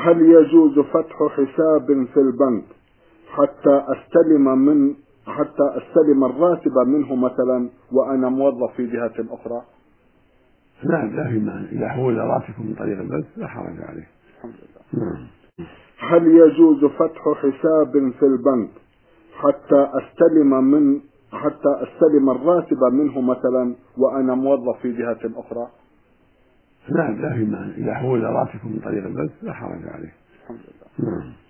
هل يجوز فتح حساب في البنك حتى أستلم الراتب منه مثلا وأنا موظف في جهة أخرى؟ لا في مانع، إذا حول راتبكم من طريق البنك لا حرج عليه. الحمد لله. هل يجوز فتح حساب في البنك حتى أستلم الراتب منه مثلا وأنا موظف في جهة أخرى؟ لا في مانع، إذا حول راتبكم من طريق البنك لا حرج عليه. الحمد لله.